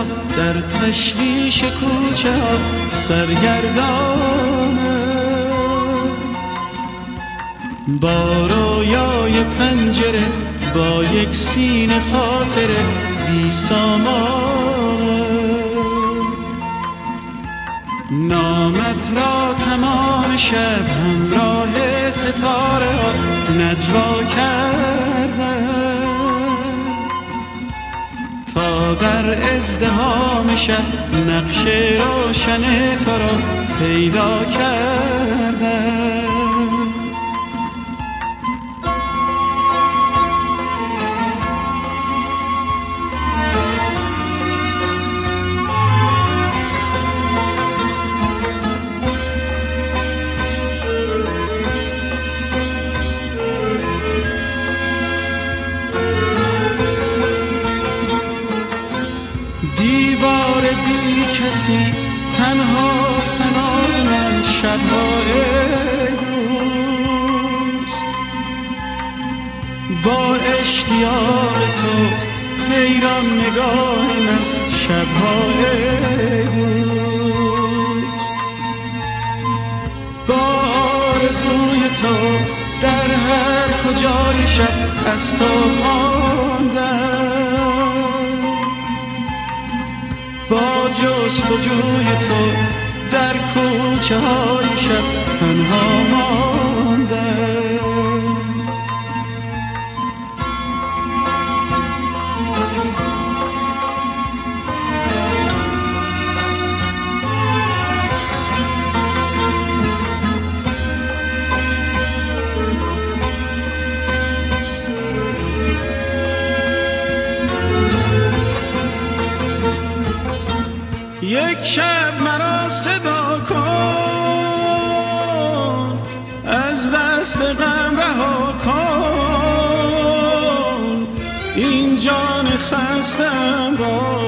صدا در تشویش کوچه ها سرگردانه. با رویای پنجره با یک سینه خاطره بی سامانه. نامت را تمام شب همراه ستاره ها نجوا کردن تا در ازدحام شب نقش روشن تو را پیدا کردن. دیوار بی کسی تنها پناهم شب‌های دوست. با اشتیاق تو حیران نگاه من شب‌های دوست. با آرزوی تو در هر کجای شب از تو خواندم. با جستجوی تو در کوچه های شب تنها ماندم. یک شب مرا صدا کن، از دست غم رها کن این جان خستم را.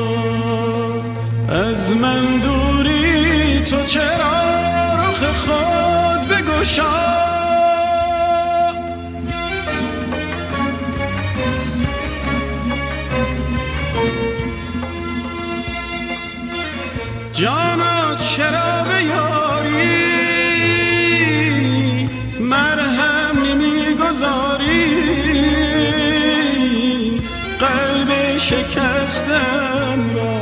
از من دوری تو چرا رخ خود بگشا. جانا چرا به یاری مرهم نمیگذاری. قلب شکستم را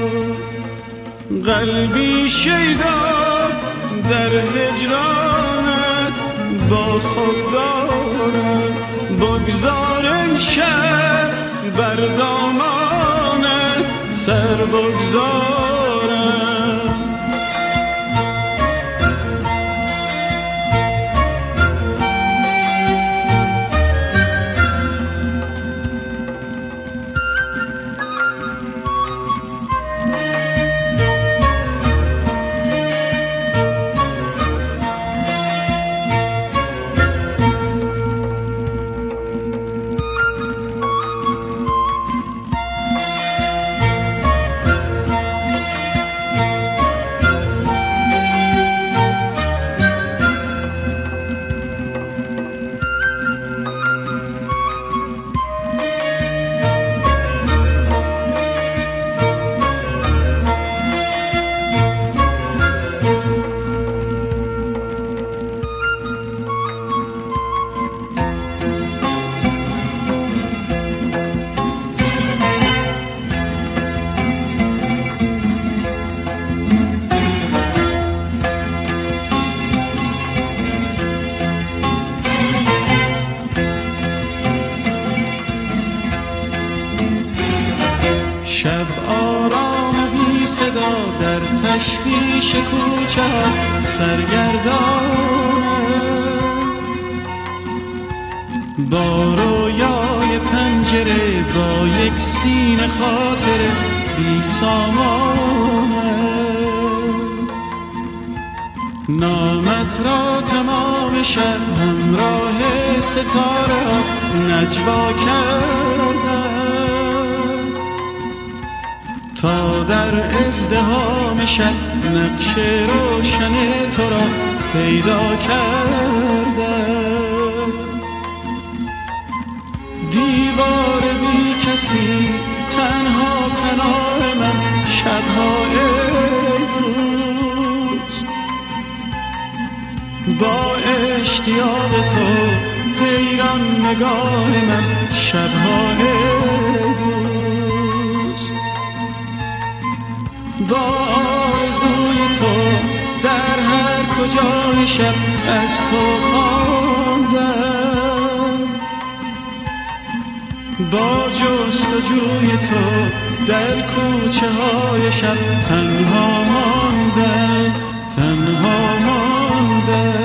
قلبی شیدا در هجرانت با خود دارد. بگذار شب بر دامانت سر بگذارم. شب آرام بی صدا در تشویش کوچه سرگردانه. با رویای پنجره با یک سینه خاطره بی سامانه. نامت را تمام شب همراه ستاره نجوا کردن تا در ازدحام شب نقش روشن تو را پیدا کردن. دیوار بی کسی تنها پناه من شب‌های دوست. با اشتیاق تو حیران نگاه من شب‌های دوست. با آرزوی تو در هر کجای شب از تو خواندم. با جستجوی تو در کوچه های شب تنها ماندم، تنها ماندم.